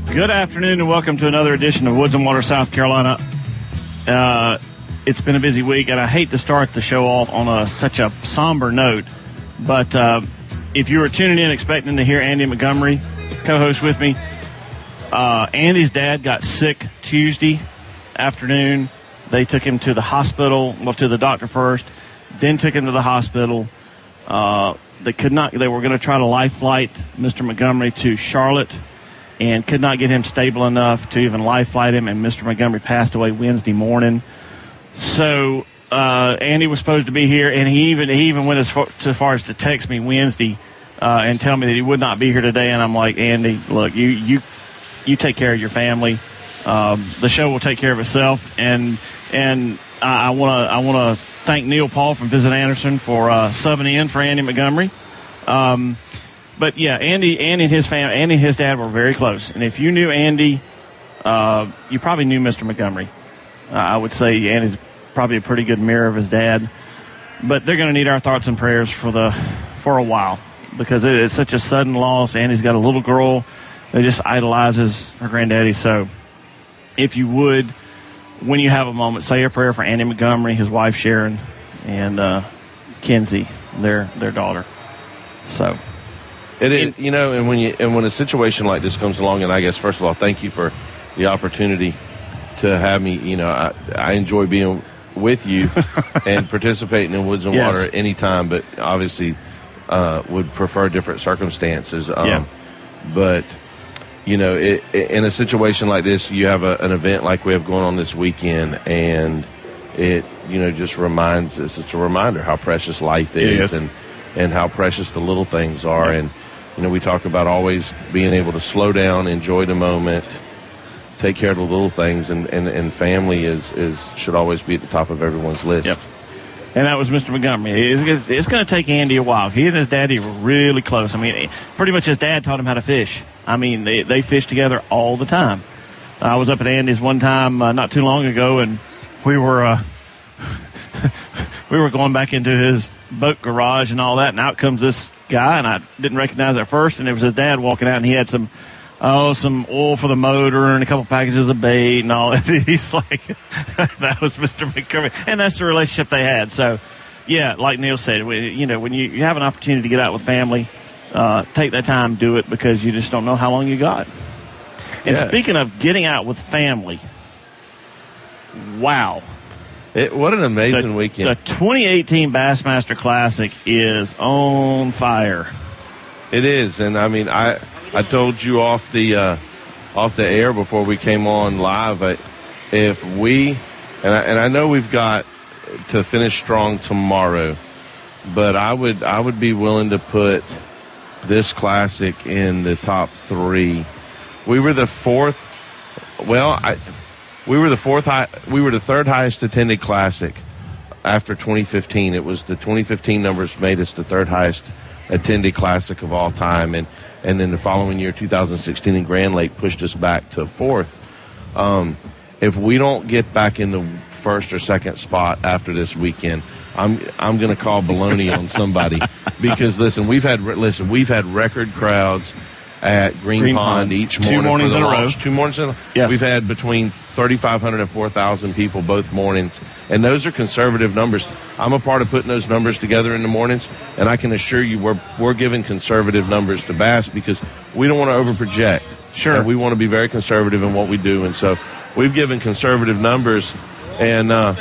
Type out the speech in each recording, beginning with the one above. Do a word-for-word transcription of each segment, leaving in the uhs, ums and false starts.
Good afternoon and welcome to another edition of Woods and Water, South Carolina. Uh, it's been a busy week, and I hate to start the show off on a, such a somber note, but uh, if you were tuning in expecting to hear Andy Montgomery co-host with me, uh, Andy's dad got sick Tuesday afternoon. They took him to the hospital, well, to the doctor first, then took him to the hospital. Uh, they could not, they were going to try to life flight Mister Montgomery to Charlotte and could not get him stable enough to even life flight him, and Mister Montgomery passed away Wednesday morning. So, uh, Andy was supposed to be here, and he even, he even went as far, as far as to text me Wednesday, uh, and tell me that he would not be here today. And I'm like, Andy, look, you, you, you take care of your family. Um, the show will take care of itself. And, and I, I want to, I want to thank Neil Paul from Visit Anderson for, uh, subbing in for Andy Montgomery. Um, But yeah, Andy, Andy and his family, Andy and his dad were very close. And if you knew Andy, uh, you probably knew Mister Montgomery. Uh, I would say Andy's probably a pretty good mirror of his dad. But they're going to need our thoughts and prayers for the, for a while, because it is such a sudden loss. Andy's got a little girl that just idolizes her granddaddy. So if you would, when you have a moment, say a prayer for Andy Montgomery, his wife Sharon, and, uh, Kenzie, their, their daughter. So. It is, you know, and when you and when a situation like this comes along, and I guess first of all, thank you for the opportunity to have me. You know, I, I enjoy being with you and participating in Woods and yes. Water anytime, but obviously uh, would prefer different circumstances. Um, yeah. But you know, it, it, in a situation like this, you have a, an event like we have going on this weekend, and it you know just reminds us. It's a reminder how precious life is, yes. and and how precious the little things are, yeah. and you know, we talk about always being able to slow down, enjoy the moment, take care of the little things, and, and, and family is, is should always be at the top of everyone's list. Yep. And that was Mister Montgomery. It's, it's going to take Andy a while. He and his daddy were really close. I mean, pretty much his dad taught him how to fish. I mean, they, they fish together all the time. I was up at Andy's one time uh, not too long ago, and we were uh, we were going back into his boat garage and all that, and out comes this guy, and I didn't recognize it at first, and it was his dad walking out, and he had some, oh, some oil for the motor and a couple packages of bait and all that. He's like, that was Mister Montgomery, and that's the relationship they had. So, yeah, like Neil said, we, you know, when you, you have an opportunity to get out with family, uh, take that time, do it, because you just don't know how long you got. And yeah. Speaking of getting out with family, wow. It, what an amazing the, weekend. The twenty eighteen Bassmaster Classic is on fire. It is, and I mean, I I told you off the uh, off the air before we came on live. I, if we and I, and I know we've got to finish strong tomorrow, but I would I would be willing to put this classic in the top three. We were the fourth. Well, I. We were the fourth high, we were the third highest attended classic after twenty fifteen. It was the twenty fifteen numbers made us the third highest attended classic of all time. And, and then the following year, two thousand sixteen in Grand Lake pushed us back to fourth. Um, if we don't get back in the first or second spot after this weekend, I'm, I'm going to call baloney on somebody because listen, we've had, listen, we've had record crowds at Green, Green Pond, Pond each morning. Two mornings in a row. Two mornings in a row. Yes. We've had between thirty-five hundred and four thousand people both mornings. And those are conservative numbers. I'm a part of putting those numbers together in the mornings. And I can assure you we're, we're giving conservative numbers to Bass because we don't want to overproject. Sure. And we want to be very conservative in what we do. And so we've given conservative numbers. And, uh,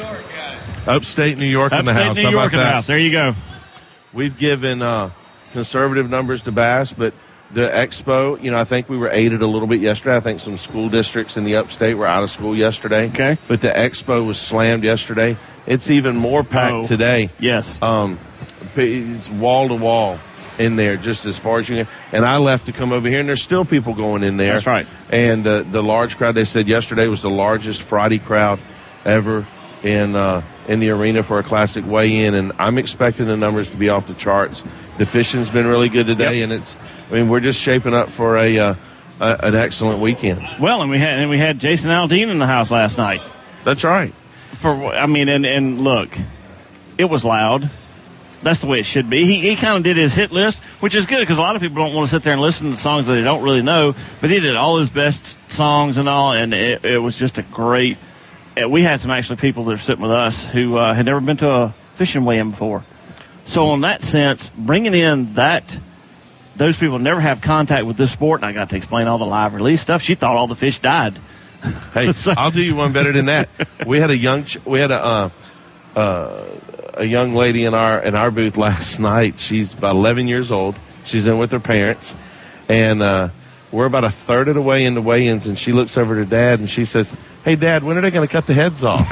Upstate New York in the house. Upstate New York in the house. There you go. We've given, uh, conservative numbers to Bass, but the expo, you know, I think we were aided a little bit yesterday. I think some school districts in the upstate were out of school yesterday. Okay. But the expo was slammed yesterday. It's even more packed oh, today. Yes. Um, it's wall to wall in there just as far as you can. And I left to come over here, and there's still people going in there. That's right. And uh, the large crowd, they said yesterday was the largest Friday crowd ever in uh, in the arena for a classic weigh-in, and I'm expecting the numbers to be off the charts. The fishing's been really good today, yep. and it's, I mean, we're just shaping up for a, uh, a an excellent weekend. Well, and we had and we had Jason Aldean in the house last night. That's right. For I mean, and and look, it was loud. that's the way it should be. He, he kind of did his hit list, which is good because a lot of people don't want to sit there and listen to songs that they don't really know. But he did all his best songs and all, and it, it was just a great. We had some actually people that are sitting with us who uh, had never been to a fishing weigh-in before. So in that sense, bringing in that, those people never have contact with this sport, and I got to explain all the live release stuff. She thought all the fish died. Hey, so, I'll do you one better than that. We had a young, we had a, uh, uh, a young lady in our, in our booth last night. She's about eleven years old. She's in with her parents, and, uh, we're about a third of the way into weigh-ins, and she looks over to Dad, and she says, "Hey, Dad, when are they going to cut the heads off?"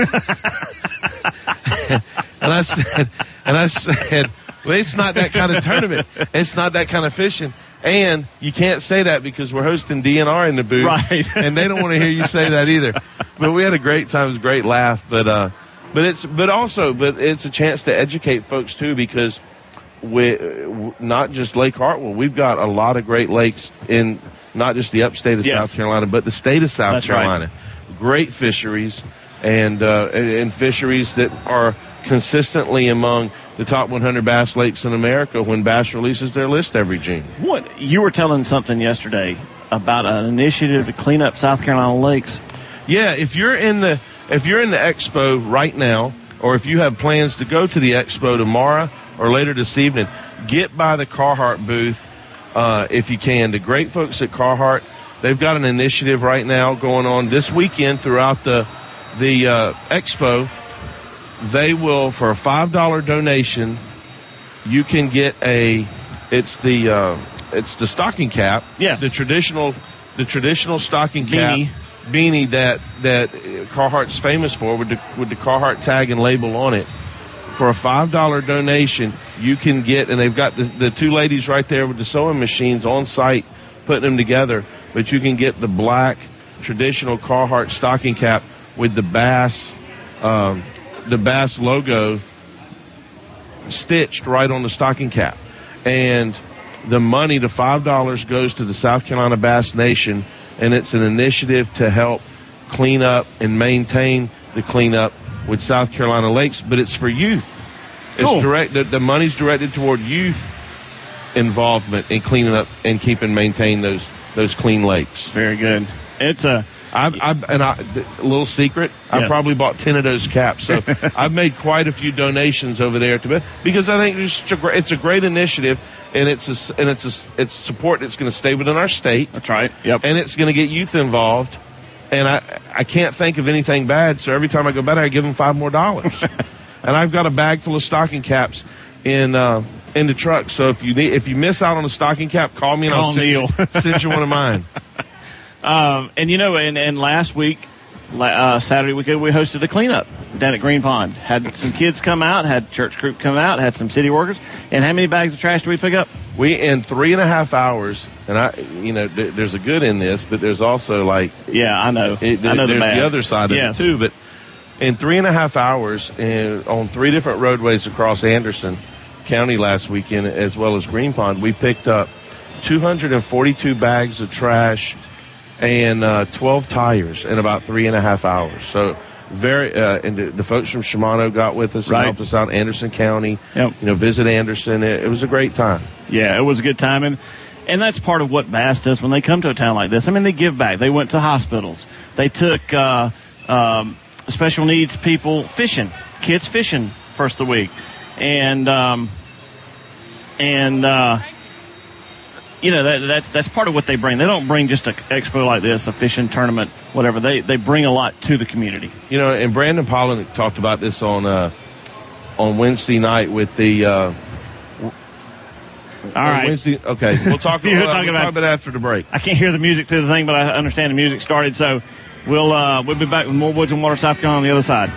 and I said, and I said, well, it's not that kind of tournament. It's not that kind of fishing. And you can't say that because we're hosting D N R in the booth. Right. And they don't want to hear you say that either. But we had a great time. It was a great laugh. But, uh, but it's, but also, but it's a chance to educate folks too, because we, not just Lake Hartwell, we've got a lot of great lakes in not just the upstate of yes. South Carolina, but the state of South That's Carolina. Right. Great fisheries. And, uh, and fisheries that are consistently among the top one hundred bass lakes in America when Bass releases their list every June. What, you were telling something yesterday about an initiative to clean up South Carolina lakes. Yeah, if you're in the, if you're in the expo right now, or if you have plans to go to the expo tomorrow or later this evening, get by the Carhartt booth, uh, if you can. The great folks at Carhartt, they've got an initiative right now going on this weekend throughout the, the, uh, expo. They will, for a five dollar donation, you can get a, it's the, uh, it's the stocking cap. Yes. The traditional, the traditional stocking cap. Beanie. Beanie that, that Carhartt's famous for with the, with the Carhartt tag and label on it. For a five dollar donation, you can get, and they've got the, the two ladies right there with the sewing machines on site putting them together, but you can get the black traditional Carhartt stocking cap with the Bass, um, the Bass logo stitched right on the stocking cap. And the money, the five dollars, goes to the South Carolina Bass Nation, and it's an initiative to help clean up and maintain the cleanup with South Carolina lakes, but it's for youth. It's cool. direct, the, the money's directed toward youth involvement in cleaning up and keeping maintain those, those clean lakes. Very good. It's a, I've, I've, and I, a little secret, yes. I probably bought ten of those caps. So I've made quite a few donations over there to because I think it's, just a, it's a great initiative, and it's a, and it's a, it's support that's going to stay within our state. That's right. Yep. And it's going to get youth involved. And I, I can't think of anything bad. So every time I go back, I give them five more dollars. And I've got a bag full of stocking caps in, uh, in the truck. So if you need, if you miss out on a stocking cap, call me and Call I'll send Neil. you, send you one of mine. Um, and you know, and, and last week, uh, Saturday weekend, we hosted a cleanup down at Green Pond. Had some kids come out, had church group come out, had some city workers. And how many bags of trash did we pick up? We, in three and a half hours, and I, you know, th- there's a good in this, but there's also like, yeah, I know. It, I know there's the, bad. the other side of yes. it too. But in three and a half hours, and on three different roadways across Anderson County last weekend, as well as Green Pond, we picked up two hundred forty-two bags of trash and uh, twelve tires in about three and a half hours. So very, uh, and the, the folks from Shimano got with us and right. helped us out in Anderson County. Yep. You know, visit Anderson. It, it was a great time. Yeah, it was a good time. And, and that's part of what Bass does when they come to a town like this. I mean, they give back. They went to hospitals. They took, uh, um, special needs people fishing, kids fishing first of the week. And, um, and, uh, you know, that, that's, that's part of what they bring. They don't bring just an expo like this, a fishing tournament, whatever. They, they bring a lot to the community. You know, and Brandon Pollen talked about this on, uh, on Wednesday night with the, uh, all right. Wednesday, okay. We'll talk, You're we'll, talking we'll about, talk about after the break. I can't hear the music through the thing, but I understand the music started. So we'll, uh, we'll be back with more Woods and Water South Carolina on the other side.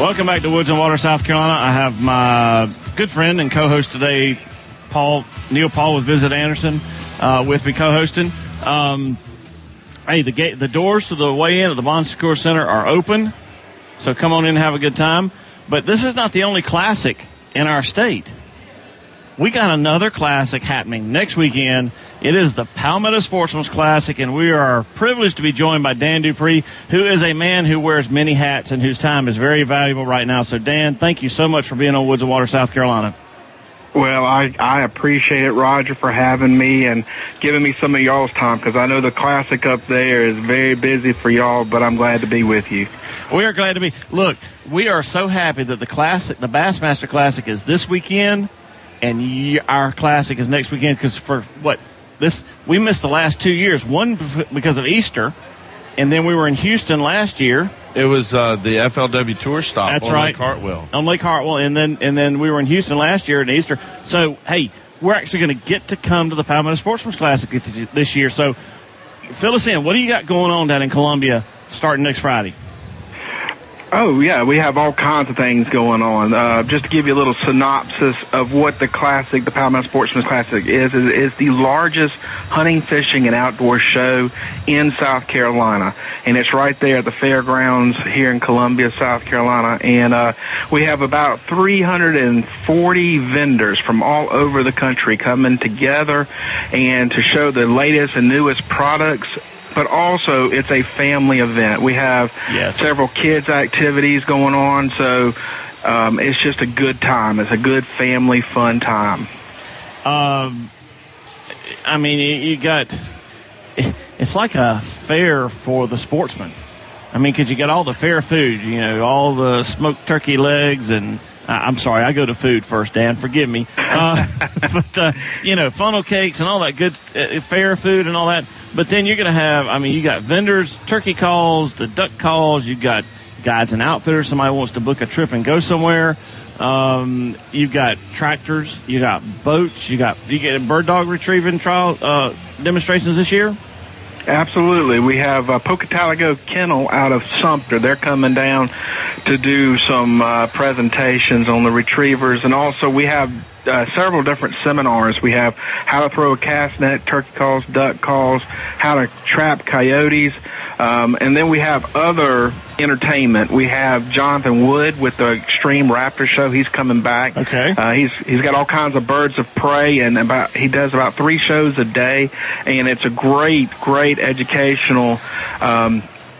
Welcome back to Woods and Water, South Carolina. I have my good friend and co-host today, Paul Neil Paul with Visit Anderson, uh, with me co-hosting. Um, hey, the gate, the doors to the way in at the Bon Secours Center are open, so come on in and have a good time. But this is not the only classic in our state. We got another classic happening next weekend. It is the Palmetto Sportsman's Classic, and we are privileged to be joined by Dan Dupree, who is a man who wears many hats and whose time is very valuable right now. So, Dan, thank you so much for being on Woods and Water, South Carolina. Well, I, I appreciate it, Roger, for having me and giving me some of y'all's time, because I know the Classic up there is very busy for y'all, but I'm glad to be with you. We are glad to be. Look, we are so happy that the Classic, the Bassmaster Classic is this weekend, and our Classic is next weekend, because for what this we missed the last two years. One because of Easter, and then we were in Houston last year. It was uh, the F L W Tour stop. That's on right. Lake Hartwell. On Lake Hartwell, and then and then we were in Houston last year at Easter. So hey, we're actually going to get to come to the Palmetto Sportsman's Classic this year. So fill us in. What do you got going on down in Columbia starting next Friday? Oh, yeah, we have all kinds of things going on. Uh, just to give you a little synopsis of what the Classic, the Palmetto Sportsman's Classic is, is, is the largest hunting, fishing, and outdoor show in South Carolina. And it's right there at the fairgrounds here in Columbia, South Carolina. And uh, we have about three hundred forty vendors from all over the country coming together and to show the latest and newest products. But also, it's a family event. We have yes. several kids' activities going on, so um, it's just a good time. It's a good family fun time. Um, I mean, you got it's like a fair for the sportsman. I mean, because you got all the fair food, you know, all the smoked turkey legs and. I'm sorry, I go to food first, Dan. Forgive me. Uh, but, uh, you know, funnel cakes and all that good uh, fair food and all that. But then you're going to have, I mean, you got vendors, turkey calls, the duck calls. You got guides and outfitters. Somebody wants to book a trip and go somewhere. Um, you've got tractors. You got boats. You got, you get bird dog retrieving trial, uh, demonstrations this year. Absolutely. We have uh, Pocataligo Kennel out of Sumter. They're coming down to do some uh, presentations on the retrievers. And also we have uh, several different seminars. We have how to throw a cast net, turkey calls, duck calls, how to trap coyotes. Um, and then we have other entertainment. We have Jonathan Wood with the Extreme Raptor Show. He's coming back. Okay. Uh, he's he's got all kinds of birds of prey, and about he does about three shows a day, and it's a great, great educational um,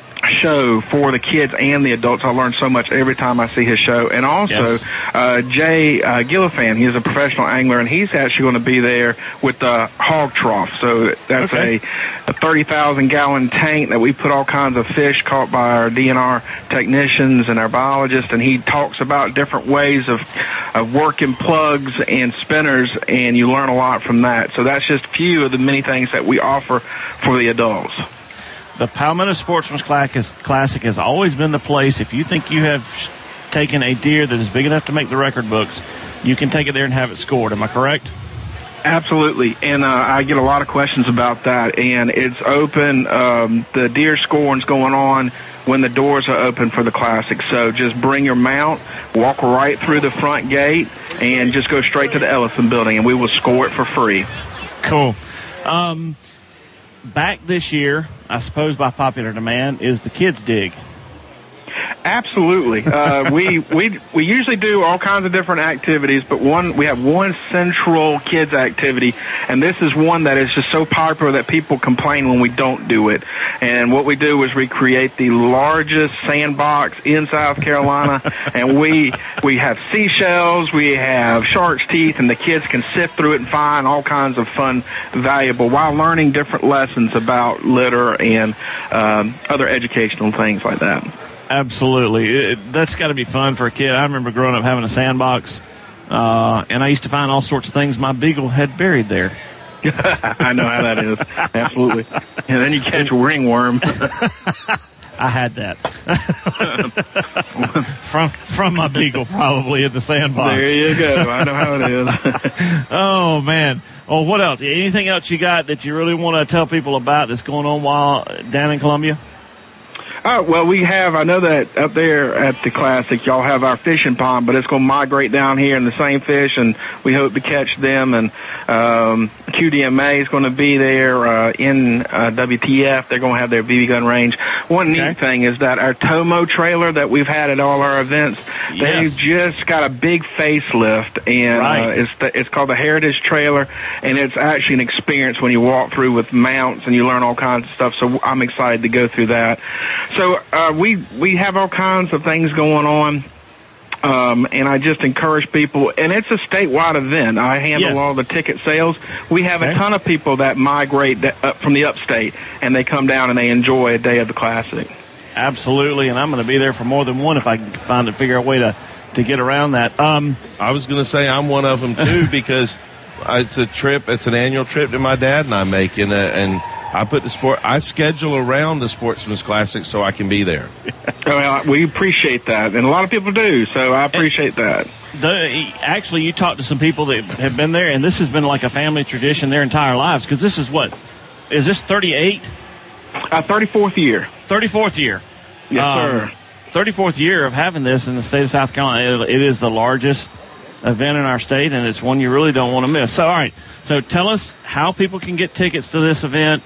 show for the kids and the adults. I learn so much every time I see his show. And also, yes. uh, Jay uh, Gillifan, he's a professional angler, and he's actually going to be there with the hog trough. So that's okay. a, a thirty thousand gallon tank that we put all kinds of fish caught by our D N R technicians and our biologists, and he talks about different ways of, of working plugs and spinners, and you learn a lot from that. So that's just a few of the many things that we offer for the adults. The Palmetto Sportsman's Classic has always been the place. If you think you have taken a deer that is big enough to make the record books, you can take it there and have it scored. Am I correct? Absolutely. And uh, I get a lot of questions about that. And it's open. Um, the deer scoring's going on when the doors are open for the Classic. So just bring your mount, walk right through the front gate, and just go straight to the Ellison Building, and we will score it for free. Cool. Um, back this year, I suppose by popular demand, is the Kids Dig. Absolutely. Uh, we, we, we usually do all kinds of different activities, but one, we have one central kids activity, and this is one that is just so popular that people complain when we don't do it. And what we do is we create the largest sandbox in South Carolina, and we, we have seashells, we have shark's teeth, and the kids can sift through it and find all kinds of fun, valuable, while learning different lessons about litter and, um, other educational things like that. Absolutely. It, that's got to be fun for a kid. I remember growing up having a sandbox, uh, and I used to find all sorts of things my beagle had buried there. I know how that is. Absolutely. And then you catch a ringworm. I had that. from from my beagle, probably, at the sandbox. There you go. I know how it is. Oh, man. Oh, what else? Anything else you got that you really want to tell people about that's going on while down in Columbia? Oh, well, we have, I know that up there at the Classic, y'all have our fishing pond, but it's going to migrate down here in the same fish, and we hope to catch them. And um, Q D M A is going to be there uh, in uh, W T F. They're going to have their B B gun range. One okay. neat thing is that our Tomo trailer that we've had at all our events, yes. they've just got a big facelift, and right. uh, it's the, it's called the Heritage Trailer, and it's actually an experience when you walk through with mounts, and you learn all kinds of stuff. So I'm excited to go through that. So uh, we we have all kinds of things going on, um, and I just encourage people. And it's a statewide event. I handle yes. all the ticket sales. We have okay. a ton of people that migrate that, up from the upstate, and they come down and they enjoy a day of the Classic. Absolutely, and I'm going to be there for more than one if I can find and figure a way to, to get around that. Um, I was going to say I'm one of them, too, because it's a trip. It's an annual trip that my dad and I make, and, uh, and I put the sport. I schedule around the Sportsman's Classic so I can be there. Well, we appreciate that, and a lot of people do. So I appreciate that. The, actually, you talked to some people that have been there, and this has been like a family tradition their entire lives. Because this is what is this thirty-eight? Uh, thirty-fourth year. thirty-fourth year. Yes, um, sir. thirty-fourth year of having this in the state of South Carolina. It, it is the largest event in our state, and it's one you really don't want to miss. So, all right. So, tell us how people can get tickets to this event.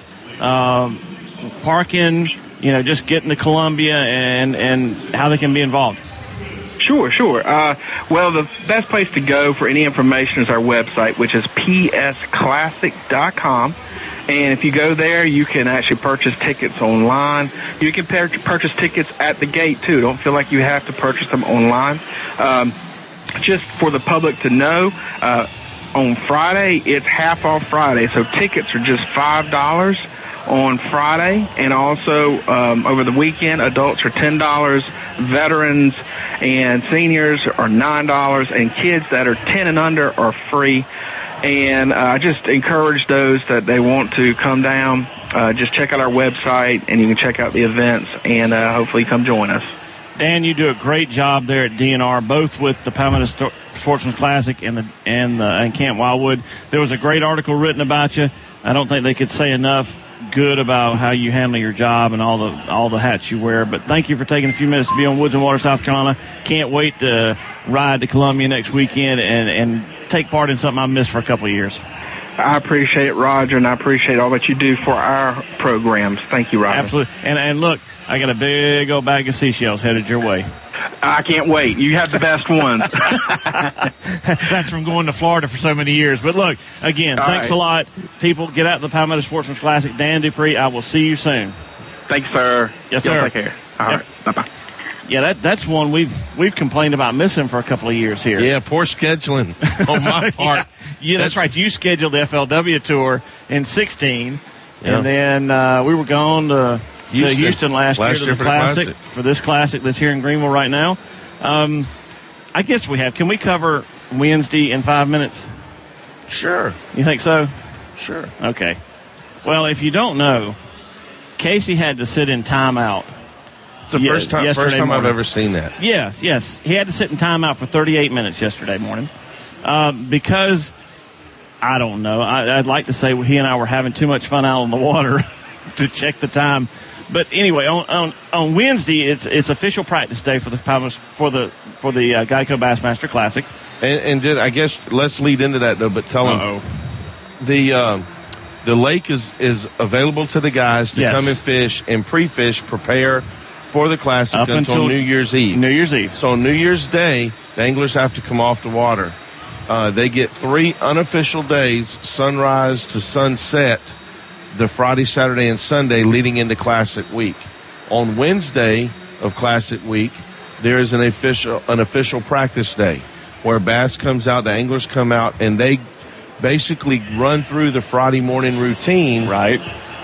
Um, parking, you know, just getting to Columbia, and, and how they can be involved. Sure, sure. Uh, well, the best place to go for any information is our website, which is p s classic dot com. And if you go there, you can actually purchase tickets online. You can per- purchase tickets at the gate, too. Don't feel like you have to purchase them online. Um, just for the public to know, uh, on Friday, it's half off Friday. So tickets are just five dollars on Friday, and also um, over the weekend, adults are ten dollars, veterans and seniors are nine dollars, and kids that are ten and under are free. And uh, I just encourage those that they want to come down, uh, just check out our website, and you can check out the events, and uh, hopefully come join us. Dan, you do a great job there at D N R, both with the Palmetto Sportsman's Classic and the and the and Camp Wildwood. There was a great article written about you. I don't think they could say enough good about how you handle your job and all the all the hats you wear. But thank you for taking a few minutes to be on Woods and Water, South Carolina. Can't wait to ride to Columbia next weekend and and take part in something I've missed for a couple of years. I appreciate it, Roger, and I appreciate all that you do for our programs. Thank you, Roger. Absolutely. And and look, I got a big old bag of seashells headed your way. I can't wait. You have the best ones. That's from going to Florida for so many years. But look, again, all thanks right. a lot. People, get out to the Palmetto Sportsman's Classic. Dan Dupree, I will see you soon. Thanks, sir. Yes, Y'all sir. Take care. All yep. right. Bye-bye. Yeah, that that's one we've we've complained about missing for a couple of years here. Yeah, poor scheduling on my part. yeah, yeah that's, that's right. You scheduled the F L W tour in sixteen, yeah. and then uh, we were gone to Houston, to Houston last, last year to year the for classic, the classic for this classic that's here in Greenville right now. Um, I guess we have. Can we cover Wednesday in five minutes? Sure. You think so? Sure. Okay. Well, if you don't know, Casey had to sit in timeout. It's the first time, first time I've ever seen that. Yes, yes. He had to sit in timeout for thirty-eight minutes yesterday morning uh, because, I don't know, I, I'd like to say he and I were having too much fun out on the water to check the time. But anyway, on on, on Wednesday, it's it's official practice day for the for the for the uh, Geico Bassmaster Classic. And, and did, I guess let's lead into that though. But tell Uh-oh. them the um, the lake is is available to the guys to yes. come and fish and pre-fish, prepare for the Classic Up until, until New Year's Eve. New Year's Eve. So on New Year's Day, the anglers have to come off the water. Uh, they get three unofficial days, sunrise to sunset, the Friday, Saturday, and Sunday leading into Classic Week. On Wednesday of Classic Week, there is an official an official practice day where bass comes out, the anglers come out, and they basically run through the Friday morning routine. Right.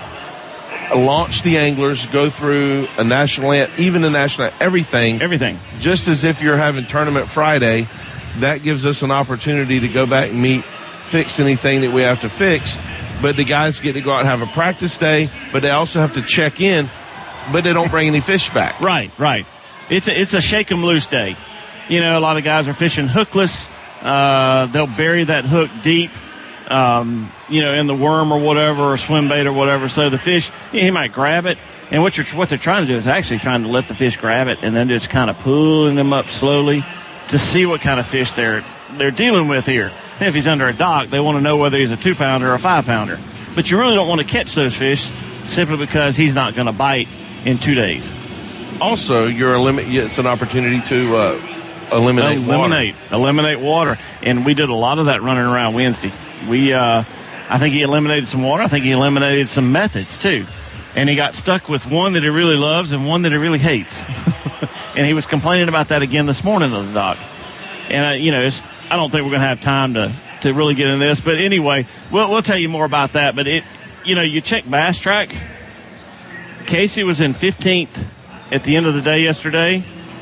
Launch the anglers, go through a national, even a national, everything. Everything. Just as if you're having tournament Friday, that gives us an opportunity to go back and meet, fix anything that we have to fix. But the guys get to go out and have a practice day, but they also have to check in, but they don't bring any fish back. Right, right. It's a, it's a shake 'em loose day. You know, a lot of guys are fishing hookless. Uh, they'll bury that hook deep. Um, you know, in the worm or whatever, or swim bait or whatever. So the fish, he might grab it, And what you're what they're trying to do is actually trying to let the fish grab it and then just kind of pulling them up slowly to see what kind of fish they're they're dealing with here. And if he's under a dock, they want to know whether he's a two pounder or a five pounder. But you really don't want to catch those fish simply because he's not going to bite in two days. Also, you're elimin- it's an opportunity to uh, eliminate eliminate water. eliminate water, and we did a lot of that running around Wednesday. We, uh, I think he eliminated some water. I think he eliminated some methods too. And he got stuck with one that he really loves and one that he really hates. And he was complaining about that again this morning on the dock. And, uh, you know, it's, I don't think we're going to have time to, to really get into this. But anyway, we'll, we'll tell you more about that. But, it, you know, you check Bass Track. Casey was in fifteenth at the end of the day yesterday.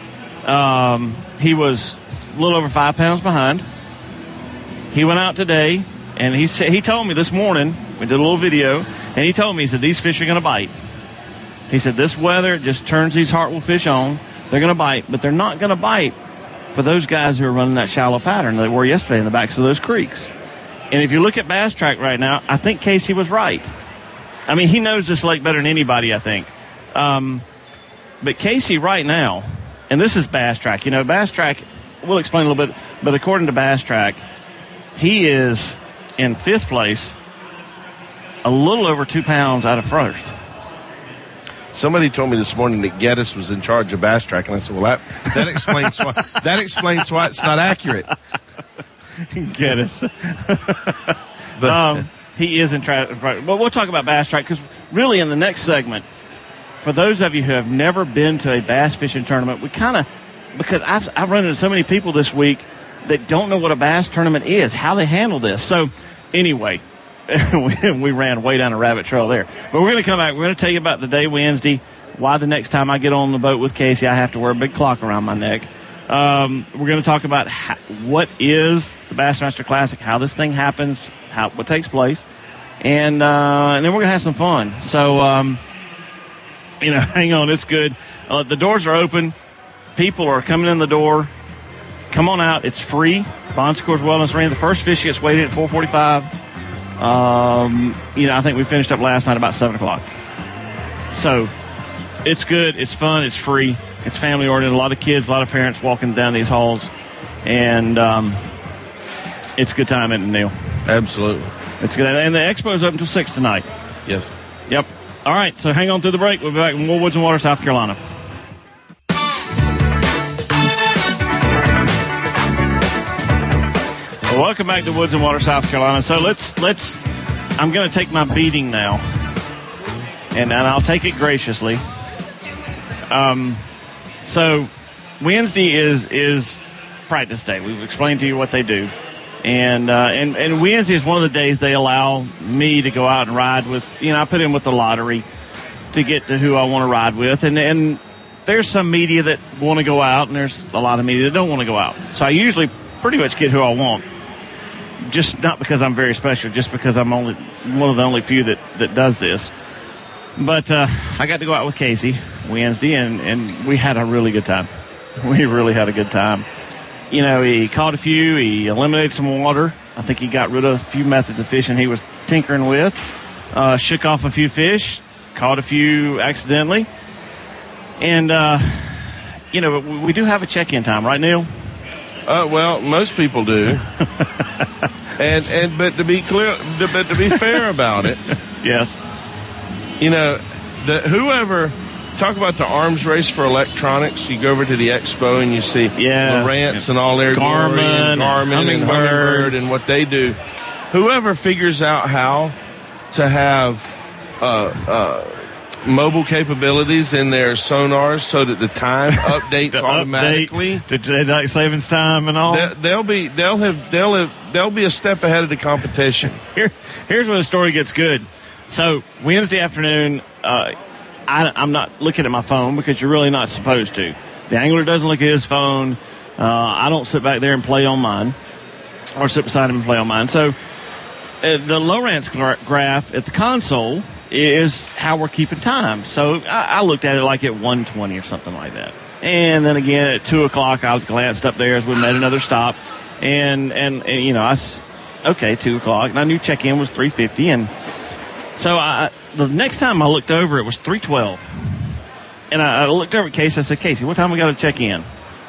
Um, he was a little over five pounds behind. He went out today, and he said, he told me this morning, we did a little video, and he told me, he said, these fish are going to bite. He said, this weather just turns these Hartwell fish on. They're going to bite, but they're not going to bite for those guys who are running that shallow pattern they were yesterday in the backs of those creeks. And if you look at Bass Track right now, I think Casey was right. I mean, he knows this lake better than anybody, I think. Um, but Casey right now, and this is Bass Track. You know, Bass Track, we'll explain a little bit, but according to Bass Track, he is in fifth place, a little over two pounds out of first. Somebody told me this morning that Geddes was in charge of Bass Track, and I said, well, that, that explains why, that explains why it's not accurate. Geddes. but, um, he is in charge. But we'll talk about Bass Track because really in the next segment, for those of you who have never been to a bass fishing tournament, we kind of, because I've, I've run into so many people this week that don't know what a bass tournament is, how they handle this. So anyway, we, we ran way down a rabbit trail there. But we're going to come back. We're going to tell you about the day Wednesday, why the next time I get on the boat with Casey, I have to wear a big clock around my neck. Um, we're going to talk about how, what is the Bassmaster Classic, how this thing happens, how what takes place, and uh, and then we're going to have some fun. So, um, you know, hang on, it's good. Uh, the doors are open. People are coming in the door. Come on out. It's free. Bon Secours Wellness Arena. The first fish gets weighed in at four forty-five. Um, you know, I think we finished up last night about seven o'clock. So it's good. It's fun. It's free. It's family oriented. A lot of kids, a lot of parents walking down these halls. And um, it's a good time at Neil. Absolutely. It's good. And the expo is open until six tonight. Yes. Yep. All right. So hang on through the break. We'll be back in More Woods and Water, South Carolina. Well, welcome back to Woods and Water, South Carolina. So let's, let's, I'm going to take my beating now. And, and I'll take it graciously. Um, so Wednesday is, is practice day. We've explained to you what they do. And, uh, and, and Wednesday is one of the days they allow me to go out and ride with, you know, I put in with the lottery to get to who I want to ride with. And, and there's some media that want to go out and there's a lot of media that don't want to go out. So I usually pretty much get who I want. Just not because I'm very special, just because I'm only one of the only few that, that does this. But, uh, I got to go out with Casey Wednesday and, and we had a really good time. We really had a good time. You know, he caught a few, he eliminated some water. I think he got rid of a few methods of fishing he was tinkering with. Uh, shook off a few fish, caught a few accidentally. And, uh, you know, we do have a check-in time, right, Neil? Uh, well, most people do. and, and, but to be clear, but to be fair about it. Yes. You know, the, whoever, talk about the arms race for electronics. You go over to the expo and you see yes. Lowrance and all their Garmin, and Garmin and Humminbird. Humminbird and what they do. Whoever figures out how to have uh, uh, mobile capabilities in their sonars so that the time updates the automatically, update, the daylight savings time and all. They, they'll be they'll have they'll have they'll be a step ahead of the competition. Here, here's where the story gets good. So Wednesday afternoon, uh, I, I'm not looking at my phone because you're really not supposed to. The angler doesn't look at his phone. Uh, I don't sit back there and play on mine or sit beside him and play on mine. So uh, the Lowrance gra- graph at the console is how we're keeping time. So I, I looked at it like at one twenty or something like that. And then again at two o'clock, I was glanced up there as we made another stop. And, and, and you know, I, okay, two o'clock. And I knew check-in was three fifty. And so I, the next time I looked over, it was three twelve. And I, I looked over at Casey. I said, Casey, what time we got to check in?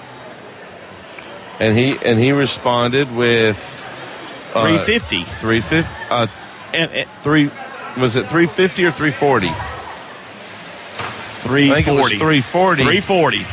And he and he responded with uh, three fifty. three fifty. Uh, and, and three was it three fifty or three forty? three forty. I think it was three forty. three forty.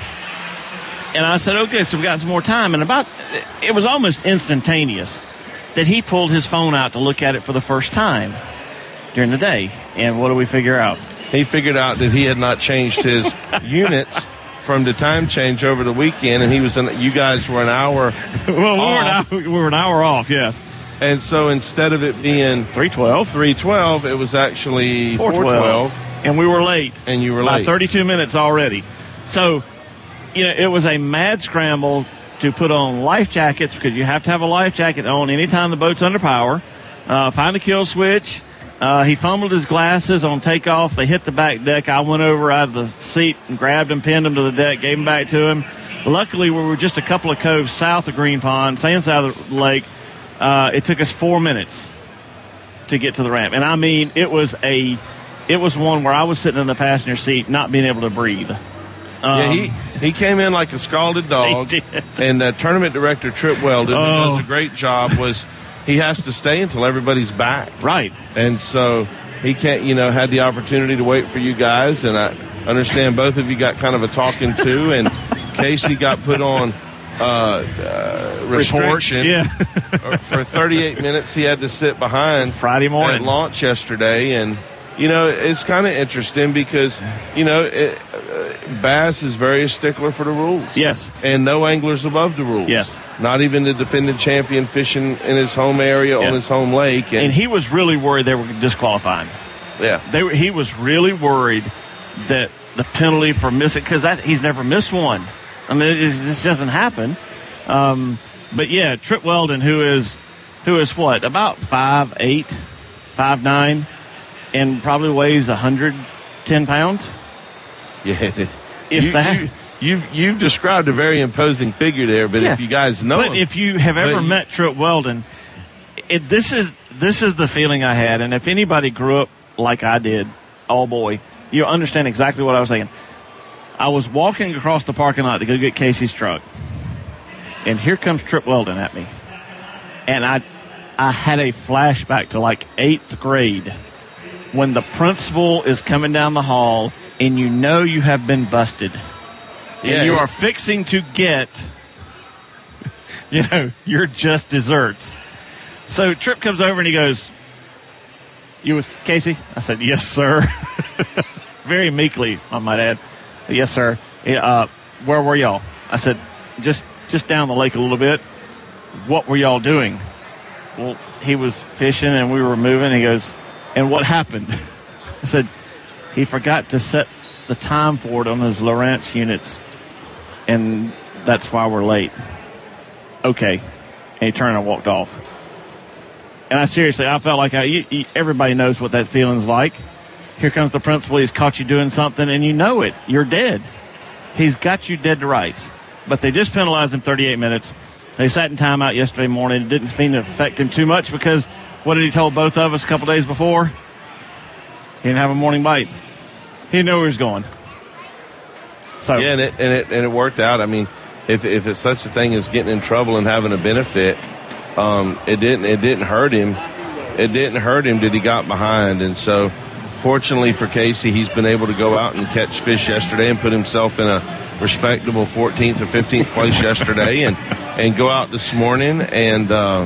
And I said, okay, so we got some more time. And about, it was almost instantaneous that he pulled his phone out to look at it for the first time during the day. And what do we figure out? He figured out that he had not changed his units from the time change over the weekend, and he was in, you guys were an hour well, we were an off. hour, we were an hour off, yes. And so instead of it being three twelve, three twelve, it was actually four twelve. And we were late. And you were by late. thirty-two minutes already. So, you know, it was a mad scramble to put on life jackets because you have to have a life jacket on anytime the boat's under power. Uh, find the kill switch. Uh, he fumbled his glasses on takeoff. They hit the back deck. I went over out of the seat and grabbed him, pinned him to the deck, gave him back to him. Luckily, we were just a couple of coves south of Green Pond, same side of the lake. Uh, it took us four minutes to get to the ramp. And I mean, it was a, it was one where I was sitting in the passenger seat not being able to breathe. Um, yeah, he, he came in like a scalded dog. He did. And uh, tournament director Trip Weldon, Oh. who does a great job, was he has to stay until everybody's back. Right. And so he can't, you know, had the opportunity to wait for you guys. And I understand both of you got kind of a talking to. And Casey got put on uh, uh, restriction. Yeah. For thirty-eight minutes, he had to sit behind Friday morning at launch yesterday. And, you know, it's kind of interesting because, you know, it, uh, Bass is very a stickler for the rules. Yes. And no anglers above the rules. Yes. Not even the defending champion fishing in his home area Yeah. on his home lake. And, And he was really worried they were disqualifying. yeah. They were, he was really worried that the penalty for missing, because he's never missed one. I mean, it, it just doesn't happen. Um, but yeah, Trip Weldon, who is, who is what, about five eight, five nine, and probably weighs one hundred ten pounds. Yeah. It, If you, that. you, you've, you've described a very imposing figure there, but Yeah. if you guys know But him, if you have ever but you- met Trip Weldon, it, this is this is the feeling I had. And if anybody grew up like I did, oh boy, you understand exactly what I was saying. I was walking across the parking lot to go get Casey's truck, and here comes Trip Weldon at me, and I I had a flashback to like eighth grade when the principal is coming down the hall and you know you have been busted. Yeah, and you yeah. are fixing to get, you know, your just desserts. So Trip comes over and he goes, "You with Casey?" I said, "Yes, sir." Very meekly, I might add. "Yes, sir." Uh, where were y'all? I said, just, just down the lake a little bit. "What were y'all doing?" "Well, he was fishing and we were moving." He goes, "And what happened?" I said, "He forgot to set the time for it on his Lowrance units, and that's why we're late." "Okay." And he turned and walked off. And I seriously, I felt like I, you, you, everybody knows what that feeling's like. Here comes the principal. He's caught you doing something, and you know it. You're dead. He's got you dead to rights. But they just penalized him thirty-eight minutes. They sat in timeout yesterday morning. It didn't seem to affect him too much because what did he tell both of us a couple days before? He didn't have a morning bite. He didn't know where he was going. So Yeah, and it, and it and it worked out. I mean, if if it's such a thing as getting in trouble and having a benefit, um, it didn't it didn't hurt him. It didn't hurt him that he got behind, and so fortunately for Casey, he's been able to go out and catch fish yesterday and put himself in a respectable fourteenth or fifteenth place yesterday, and and go out this morning and. Uh,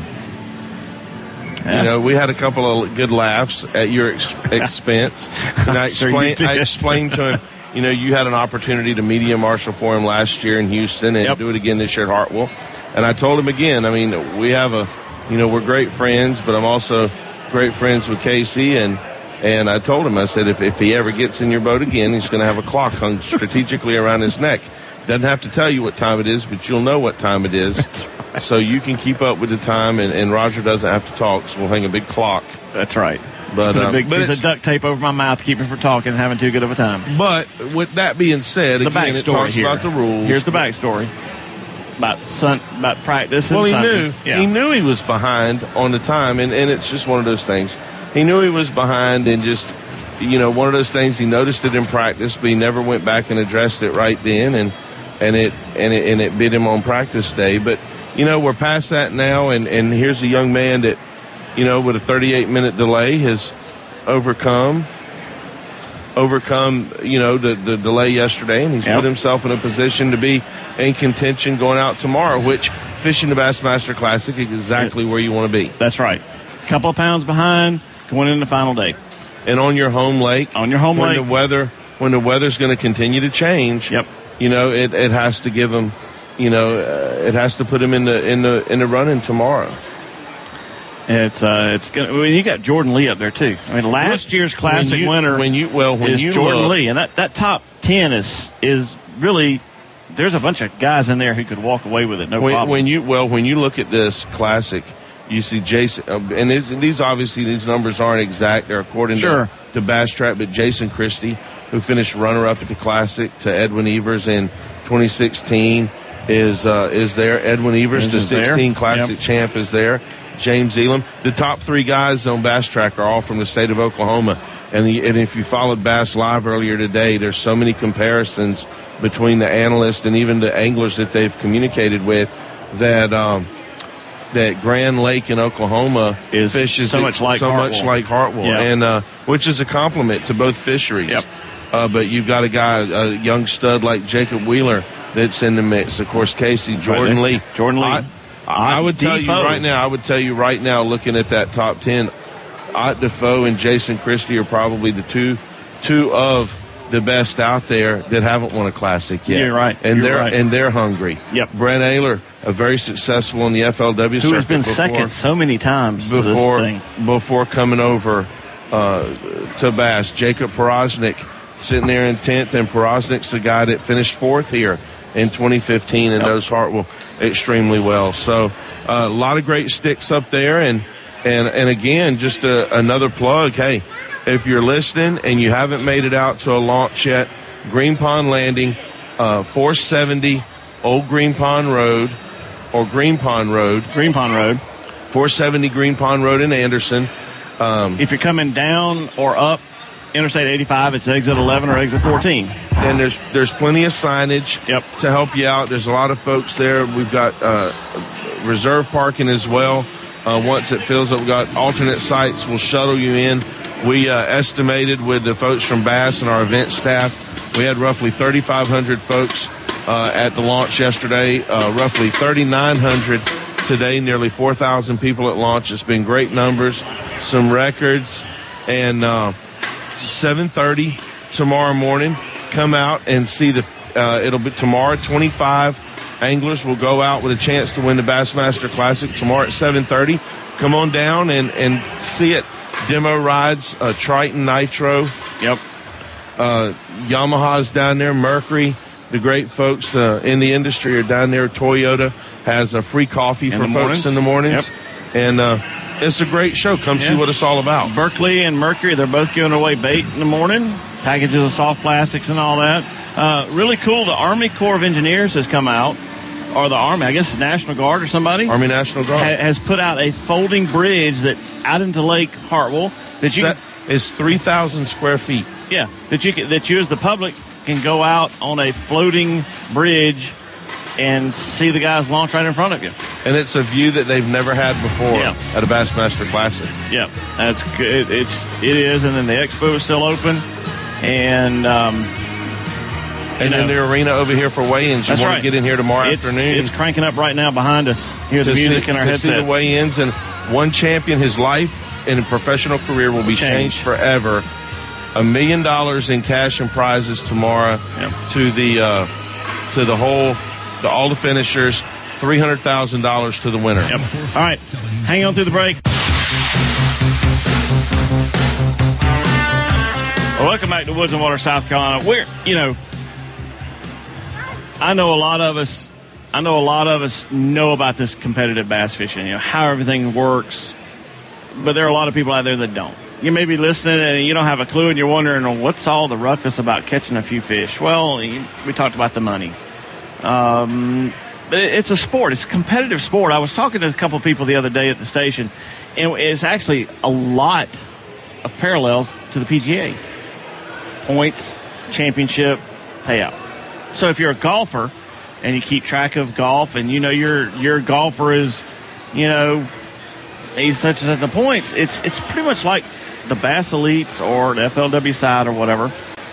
Yeah. You know, we had a couple of good laughs at your ex- expense. And I Sure you explained, did. I explained to him, you know, you had an opportunity to media marshal for him last year in Houston and Yep. do it again this year at Hartwell. And I told him again, I mean, we have a, you know, we're great friends, but I'm also great friends with Casey. And, and I told him, I said, if, if he ever gets in your boat again, he's going to have a clock hung strategically around his neck. Doesn't have to tell you what time it is, but you'll know what time it is. Right. So you can keep up with the time, and, and Roger doesn't have to talk, so we'll hang a big clock. That's right. But, Put a um, big but piece of duct tape over my mouth to keep him from talking and having too good of a time. But with that being said, The again, it backstory talks here. about the rules. Here's the backstory about sun, about practice. And Well, he Sunday. knew Yeah. he knew he was behind on the time, and, and it's just one of those things. He knew he was behind, and just you know, one of those things, he noticed it in practice, but he never went back and addressed it right then, and and it and it and it bit him on practice day. But you know, we're past that now, and and here's a young man that, you know, with a thirty-eight minute delay has overcome overcome you know the the delay yesterday, and he's yep. put himself in a position to be in contention going out tomorrow, which fishing the Bassmaster Classic is exactly where you want to be. That's right. A couple of pounds behind going into the final day. And on your home lake, on your home when lake, the weather, when the weather's going to continue to change, yep. you know, it, it has to give him, you know, uh, it has to put him in the in the in the running tomorrow. It's uh, it's gonna. I mean, you got Jordan Lee up there too. I mean, last year's Classic when you, winner when you well when is you Jordan look, Lee, and that that top ten is is really. There's a bunch of guys in there who could walk away with it, no when, problem. When you well when you look at this Classic. You see Jason, uh, and these, these obviously these numbers aren't exact. They're according sure. to, to Bass Track, but Jason Christie, who finished runner-up at the Classic to Edwin Evers in twenty sixteen, is uh, is there. Edwin Evers, the sixteen there. Classic yep. champ, is there. James Elam. The top three guys on Bass Track are all from the state of Oklahoma. And, the, and if you followed Bass Live earlier today, there's so many comparisons between the analysts and even the anglers that they've communicated with that. Um, that Grand Lake in Oklahoma is fishes so much like so Hartwell. much like Hartwell, yep. and uh, which is a compliment to both fisheries. Yep. Uh, but you've got a guy, a young stud like Jacob Wheeler that's in the mix. Of course, Casey, Jordan right Lee. Jordan Lee. I, I would tell you right now. I would tell you right now, looking at that top ten, Ott Defoe and Jason Christie are probably the two, two of the best out there that haven't won a Classic yet. You're right. And You're they're right. and they're hungry. Yep. Brent Ayler, a very successful in the F L W Who circuit. has been before, second so many times before, to this thing. Before coming over uh, to Bass. Jacob Porosnik sitting there in tenth, and Porosnik's the guy that finished fourth here in twenty fifteen and yep. knows Hartwell extremely well. So uh, a lot of great sticks up there, and and and again, just a, another plug. Hey, if you're listening and you haven't made it out to a launch yet, Green Pond Landing, uh, four seventy Old Green Pond Road, or Green Pond Road. Green Pond Road. four seventy Green Pond Road in Anderson. Um, if you're coming down or up Interstate eighty-five, it's exit eleven or exit fourteen. And there's there's plenty of signage yep. to help you out. There's a lot of folks there. We've got uh, reserve parking as well. Uh, once it fills up, we've got alternate sites. We'll shuttle you in. We uh, estimated with the folks from Bass and our event staff, we had roughly thirty-five hundred folks uh, at the launch yesterday, uh, roughly thirty-nine hundred today, nearly four thousand people at launch. It's been great numbers, some records, and uh, seven thirty tomorrow morning, come out and see the, uh, it'll be tomorrow, twenty-five anglers will go out with a chance to win the Bassmaster Classic tomorrow at seven thirty. Come on down and, and see it. Demo rides, uh, Triton Nitro. Yep. Uh, Yamaha's down there, Mercury. The great folks uh, in the industry are down there. Toyota has a free coffee in for folks mornings. in the mornings. Yep. And uh, it's a great show. Come yeah. see what it's all about. Berkeley and Mercury, they're both giving away bait in the morning, packages of soft plastics and all that. Uh, really cool. The Army Corps of Engineers has come out, or the Army, I guess it's National Guard or somebody. Army National Guard. Ha- has put out a folding bridge that out into Lake Hartwell. That you Set is three thousand square feet. Yeah, that you can, that you as the public can go out on a floating bridge and see the guys launch right in front of you. And it's a view that they've never had before yeah. at a Bassmaster Classic. Yeah, that's good. It's it is, and then the expo is still open, and um, and then the arena over here for weigh-ins. You want right. to get in here tomorrow it's, afternoon. It's cranking up right now behind us. Hear the music see, in our to headsets. See the weigh-ins, and one champion, his life and professional career will be changed, changed forever. A million dollars in cash and prizes tomorrow yep. to the uh, to the whole, to all the finishers. Three hundred thousand dollars to the winner. Yep. All right, hang on through the break. Well, welcome back to Woods and Water, South Carolina. We're, you know, I know a lot of us. I know a lot of us know about this competitive bass fishing. You know how everything works, but there are a lot of people out there that don't. You may be listening and you don't have a clue, and you're wondering, well, what's all the ruckus about catching a few fish? Well, we talked about the money. Um, but it's a sport. It's a competitive sport. I was talking to a couple of people the other day at the station, and it's actually a lot of parallels to the P G A. Points, championship, payout. So if you're a golfer and you keep track of golf and you know your your golfer is, you know, he's such and such the points, it's it's pretty much like the Bass Elites or the F L W side or whatever.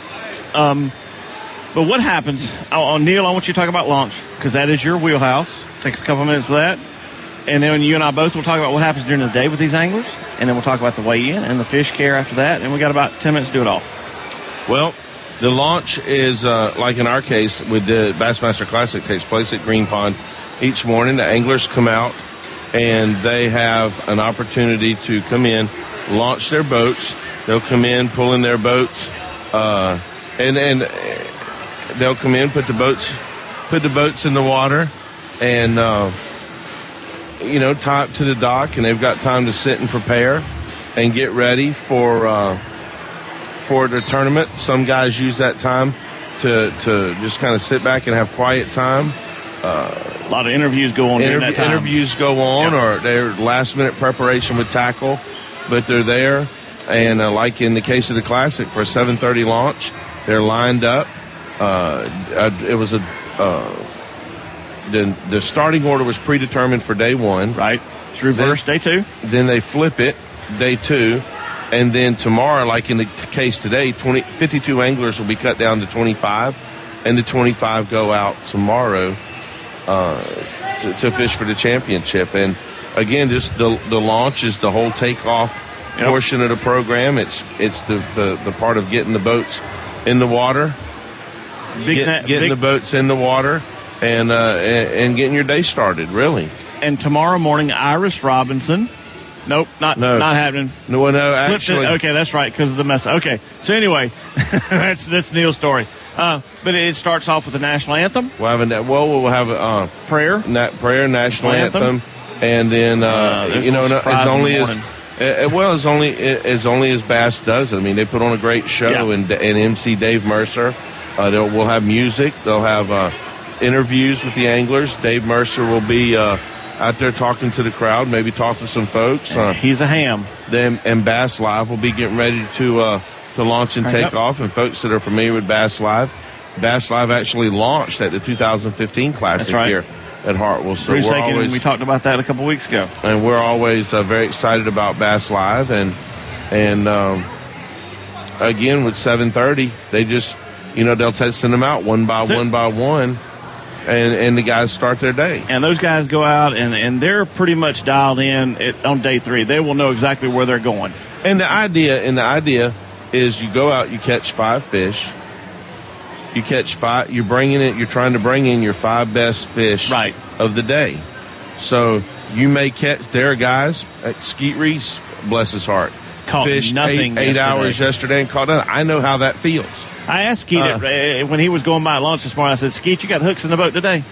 Um, but what happens, oh, Neil, I want you to talk about launch because that is your wheelhouse. Take a couple minutes of that. And then you and I both will talk about what happens during the day with these anglers. And then we'll talk about the weigh-in and the fish care after that. And we got about ten minutes to do it all. Well, the launch is, uh, like in our case, with the Bassmaster Classic, takes place at Green Pond each morning. The anglers come out and they have an opportunity to come in, launch their boats. They'll come in, pull in their boats, uh, and, and they'll come in, put the boats, put the boats in the water and, uh, you know, tie up to the dock, and they've got time to sit and prepare and get ready for uh, for the tournament. Some guys use that time to to just kind of sit back and have quiet time. Uh, a lot of interviews go on interv- during that time. Interviews go on, yeah. Or they're last minute preparation with tackle, but they're there. And uh, like in the case of the Classic, for a seven thirty launch, they're lined up. Uh, it was a uh, The, the starting order was predetermined for day one. Right. It's reversed day two. Then they flip it day two. And then tomorrow, like in the case today, twenty, fifty-two anglers will be cut down to twenty-five. And the twenty-five go out tomorrow uh, to, to fish for the championship. And again, just the, the launch is the whole takeoff yep. portion of the program. It's it's the, the, the part of getting the boats in the water, big get, net, getting big, the boats in the water. And, uh, and and getting your day started, really. And tomorrow morning, Iris Robinson. Nope, not no. not happening. No, no, actually. Okay, that's right, because of the mess. Okay, so anyway, that's that's Neil's story. Uh, but it starts off with the national anthem. We'll have a well, we'll have a uh, prayer, na- prayer, national anthem. anthem, and then uh, uh, you know, as only as uh, well as only as only as Bass does it. I mean, they put on a great show, yeah. and and M C Dave Mercer. Uh, they'll we'll have music. They'll have. Uh, interviews with the anglers. Dave Mercer will be uh, out there talking to the crowd, maybe talk to some folks. Uh, He's a ham. Then and Bass Live will be getting ready to uh, to launch and take off. And folks that are familiar with Bass Live, Bass Live actually launched at the two thousand fifteen Classic right. here at Hartwell. So Bruce we're Aiken, always, we talked about that a couple weeks ago, and we're always uh, very excited about Bass Live. And and um, again with seven thirty, they just you know they'll t- send them out one by one by one. And, and the guys start their day. And those guys go out, and, and they're pretty much dialed in at, on day three. They will know exactly where they're going. And the idea, and the idea is you go out, you catch five fish. You catch five, you're bringing it, you're trying to bring in your five best fish right. of the day. So you may catch, there are guys at Skeet Reese, bless his heart, caught fished nothing eight, eight yesterday. hours yesterday and caught nothing. I know how that feels. I asked Skeet uh, uh, when he was going by at lunch this morning, I said, Skeet, you got hooks in the boat today?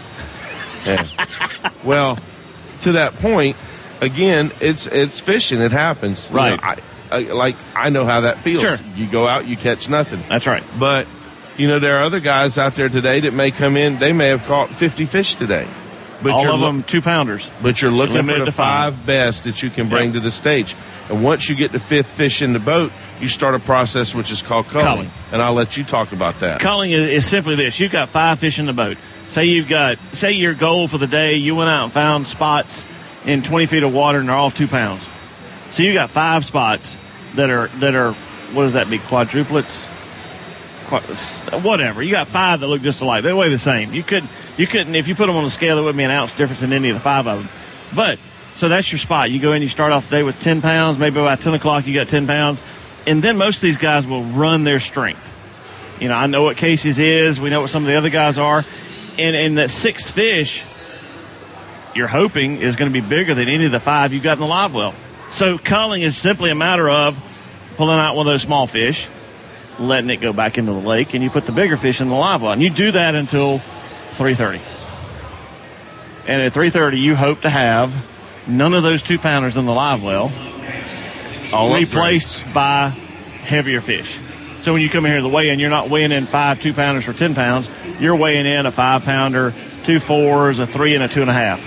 Yeah. Well, to that point, again, it's it's fishing. It happens. Right. You know, I, I, like, I know how that feels. Sure. You go out, you catch nothing. That's right. But, you know, there are other guys out there today that may come in, they may have caught fifty fish today. But all you're of lo- them two-pounders. But you're looking Limited for the to five. five best that you can bring yep. to the stage. And once you get the fifth fish in the boat, you start a process which is called culling. Culling. And I'll let you talk about that. Culling is, is simply this. You've got five fish in the boat. Say you've got, say your goal for the day, you went out and found spots in twenty feet of water and they're all two pounds. So you've got five spots that are, that are, what does that be, quadruplets? Whatever. You got five that look just alike. They weigh the same. You couldn't, you couldn't, if you put them on the scale, there wouldn't be an ounce difference in any of the five of them. But, so that's your spot. You go in, you start off the day with ten pounds. Maybe by ten o'clock you got ten pounds. And then most of these guys will run their strength. You know, I know what Casey's is. We know what some of the other guys are. And, and that sixth fish, you're hoping is going to be bigger than any of the five you've got in the live well. So culling is simply a matter of pulling out one of those small fish, letting it go back into the lake, and you put the bigger fish in the live well. And you do that until three thirty. And at three thirty, you hope to have none of those two-pounders in the live well all replaced by heavier fish. So when you come in here to the weigh-in, you're not weighing in five two-pounders for ten pounds. You're weighing in a five-pounder, two fours, a three, and a two and a half.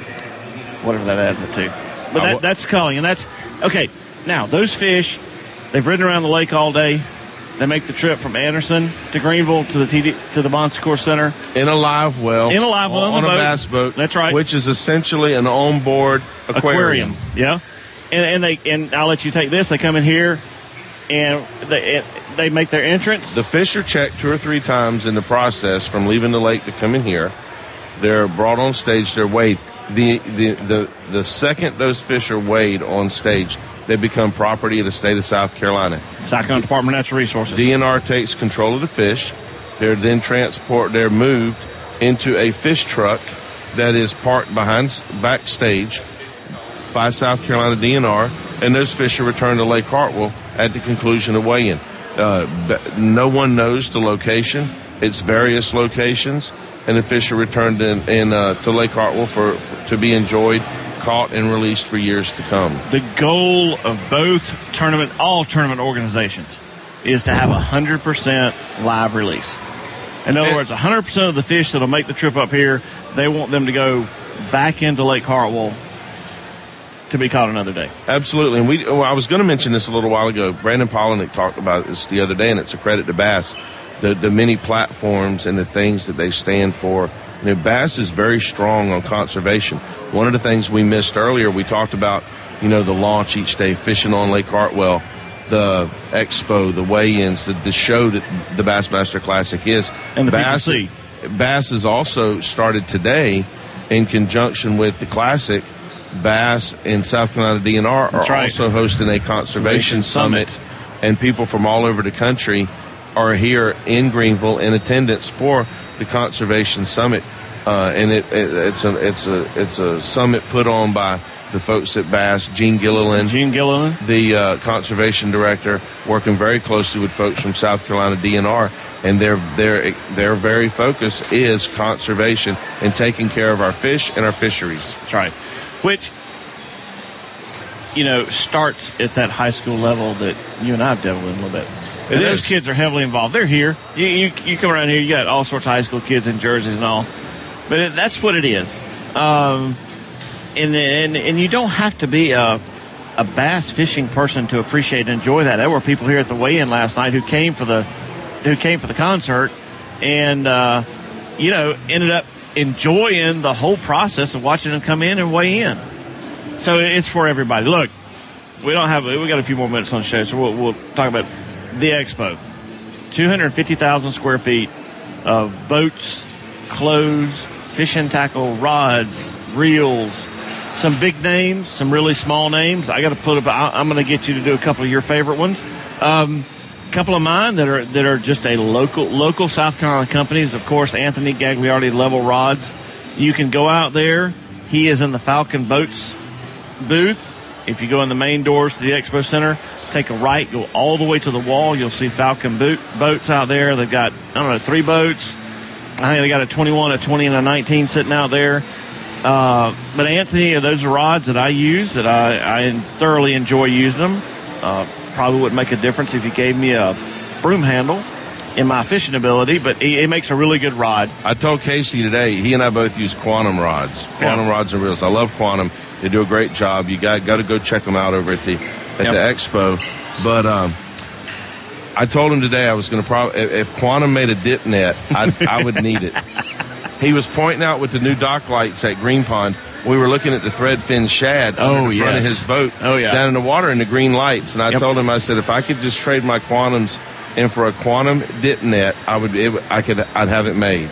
Whatever that adds up to. But that, that's culling, and that's, okay, now, those fish, They've ridden around the lake all day. They make the trip from Anderson to Greenville to the T D, to the Bon Secours Center. In a live well. In a live well on, on a a bass boat. That's right. Which is essentially an onboard aquarium. aquarium. Yeah. And, and they and I'll let you take this. They come in here and they they make their entrance. The fish are checked two or three times in the process from leaving the lake to come in here. They're brought on stage. They're weighed. The the the the second those fish are weighed on stage, they become property of the state of South Carolina. South Carolina Department of Natural Resources. D N R takes control of the fish. They're then transport. They're moved into a fish truck that is parked behind backstage by South Carolina D N R, and those fish are returned to Lake Hartwell at the conclusion of weigh-in. Uh, no one knows the location. It's various locations, and the fish are returned in, in uh, to Lake Hartwell for, for to be enjoyed, caught, and released for years to come. The goal of both tournament, all tournament organizations, is to have a hundred percent live release. In other and, words, a hundred percent of the fish that'll make the trip up here, they want them to go back into Lake Hartwell to be caught another day. Absolutely. And we, well, I was going to mention this a little while ago. Brandon Polinick talked about this the other day, and it's a credit to Bass. The, the many platforms and the things that they stand for. You know, Bass is very strong on conservation. One of the things we missed earlier, we talked about, you know, the launch each day, fishing on Lake Hartwell, the expo, the weigh-ins, the, the show that the Bassmaster Classic is. And the Bass, Bass, Bass has also started today in conjunction with the Classic. Bass and South Carolina D N R are right. also hosting a conservation Summit. summit, and people from all over the country are here in Greenville in attendance for the Conservation Summit, uh, and it, it, it's a it's a it's a summit put on by the folks at Bass. Gene Gilliland, Gene Gilliland, the uh, conservation director, working very closely with folks from South Carolina D N R, and their their their very focus is conservation and taking care of our fish and our fisheries. That's right. Which, you know, starts at that high school level that you and I have dealt with a little bit. And those kids are heavily involved. They're here. You, you you come around here, you got all sorts of high school kids in jerseys and all. But it, that's what it is. Um, and, and and you don't have to be a, a bass fishing person to appreciate and enjoy that. There were people here at the weigh-in last night who came for the who came for the concert and, uh, you know, ended up enjoying the whole process of watching them come in and weigh in. So it's for everybody. Look, we don't have, we got a few more minutes on the show, so we'll, we'll talk about the expo. two hundred fifty thousand square feet of boats, clothes, fishing tackle, rods, reels, some big names, some really small names. I got to put up, I'm going to get you to do a couple of your favorite ones. Um, couple of mine that are that are just a local local South Carolina companies. Of course, Anthony Gagliardi Level Rods. You can go out there. He is in the Falcon Boats booth. If you go in the main doors to the Expo Center, take a right, go all the way to the wall. You'll see Falcon boot, boats out there. They've got, I don't know, three boats. I think they got a twenty-one, a twenty, and a nineteen sitting out there. Uh, but Anthony, those are rods that I use, that I, I thoroughly enjoy using them. Uh, probably wouldn't make a difference if you gave me a broom handle in my fishing ability, but it, it makes a really good rod. I told Casey today, he and I both use Quantum rods. Quantum yeah. rods and reels. I love Quantum. They do a great job. You got got to go check them out over at the at yep. the expo. But um, I told him today I was going to probably, if Quantum made a dip net, I I would need it. He was pointing out with the new dock lights at Green Pond. We were looking at the threadfin shad oh, under the yes. front of his boat oh, yeah. down in the water in the green lights. And I yep. told him, I said, if I could just trade my Quantums in for a Quantum dip net, I would, it, I could, I'd have it made.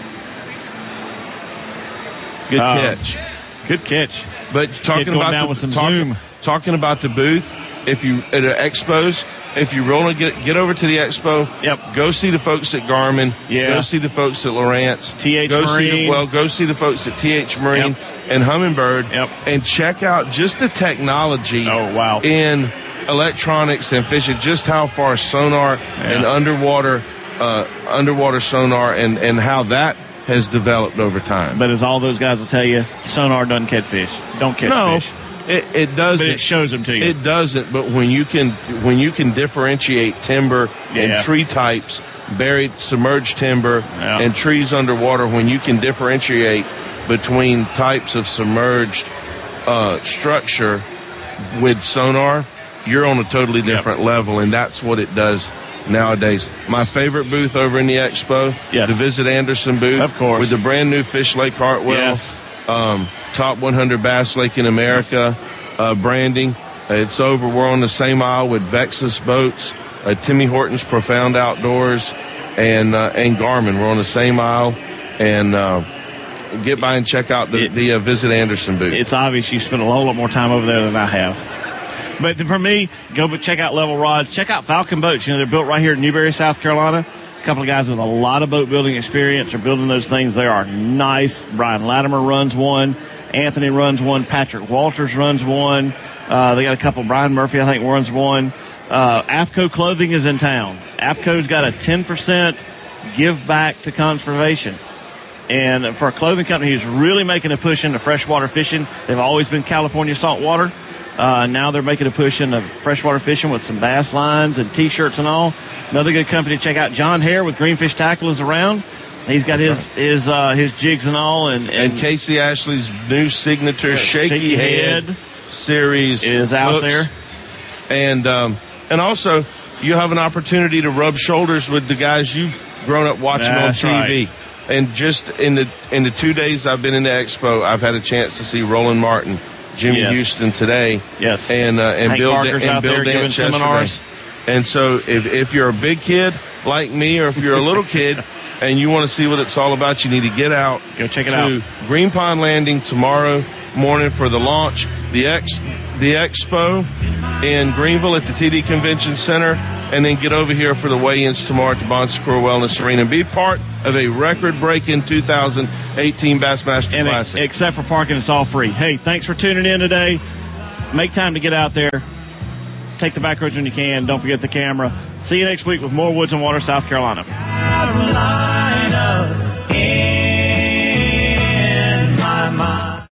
Good uh, catch. Good catch. But talking about down the, with some talk, zoom. talking about the booth, if you at an expos, if you really get get over to the expo, yep. go see the folks at Garmin, yeah. go see the folks at Lowrance, T H go Marine. See the, well, go see the folks at T H Marine yep. and Humminbird, yep. and check out just the technology oh, wow. in electronics and fishing, just how far sonar yeah. and underwater uh, underwater sonar and, and how that has developed over time. But as all those guys will tell you, sonar doesn't catch fish. Don't catch no, fish. It, it doesn't. But it shows them to you. It doesn't. But when you can, when you can differentiate timber yeah. and tree types, buried, submerged timber yeah. and trees underwater, when you can differentiate between types of submerged uh, structure with sonar, you're on a totally different yep. level, and that's what it does nowadays. My favorite booth over in the expo, yes. the Visit Anderson booth, of course, with the brand new Fish Lake Hartwell, yes. um, top one hundred Bass Lake in America uh, branding. Uh, it's over. We're on the same aisle with Vexus Boats, uh, Timmy Hortons Profound Outdoors, and uh, and Garmin. We're on the same aisle, and uh, get by and check out the, it, the uh, Visit Anderson booth. It's obvious you spent a whole lot more time over there than I have. But for me, go but check out Level Rods. Check out Falcon Boats. You know, they're built right here in Newberry, South Carolina. A couple of guys with a lot of boat building experience are building those things. They are nice. Brian Latimer runs one. Anthony runs one. Patrick Walters runs one. Uh, they got a couple. Brian Murphy, I think, runs one. Uh, AFCO Clothing is in town. AFCO's got a ten percent give back to conservation. And for a clothing company who's really making a push into freshwater fishing, they've always been California saltwater. Uh, now they're making a push into freshwater fishing with some bass lines and T-shirts and all. Another good company to check out. John Hare with Greenfish Tackle is around. He's got his his uh, his jigs and all. And, and, and Casey Ashley's new signature Shaky, Shaky Head, Head series is out there. And um, and also, you have an opportunity to rub shoulders with the guys you've grown up watching That's on T V. Right. And just in the in the two days I've been in the expo, I've had a chance to see Roland Martin, Jimmy yes. Houston today, yes, and uh, and Hank Bill Parker's and out Bill there Dance giving seminars. Yesterday. And so, if if you're a big kid like me, or if you're a little kid and you want to see what it's all about, you need to get out. Go check it to out. Green Pond Landing tomorrow morning for the launch. The ex the expo in Greenville at the T D Convention Center, and then get over here for the weigh-ins tomorrow at the Bon Secours Wellness Arena and be part of a record-breaking two thousand eighteen Bassmaster and Classic. It, except for parking, it's all free. Hey, thanks for tuning in today. Make time to get out there. Take the back roads when you can. Don't forget the camera. See you next week with more Woods and Water, South Carolina. Carolina.